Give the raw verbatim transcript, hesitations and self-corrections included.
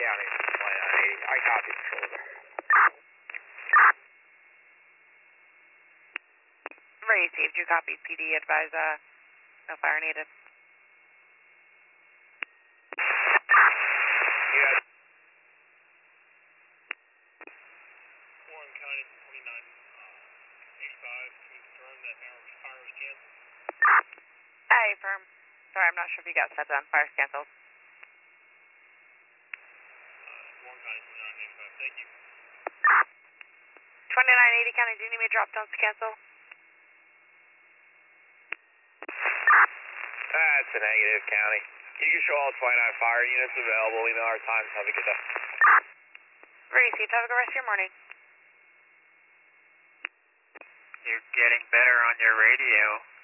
County, twenty-nine eighty. I copy the shoulder. Received, you copied. P D advise uh, no fire needed. Yeah. Warren County, twenty-nine eighty-five. Can you confirm that fire was canceled? Hey, firm. Sorry, I'm not sure if you got stepped on. Fire's canceled. Uh, Warren County, twenty-nine eighty-five. Thank you. twenty-nine eighty County, do you need me to drop stones to cancel? That's a negative, County. You can show all twenty-nine fire units available. We know our times. Have a good day. Received. Have a good rest of your morning. You're getting better on your radio.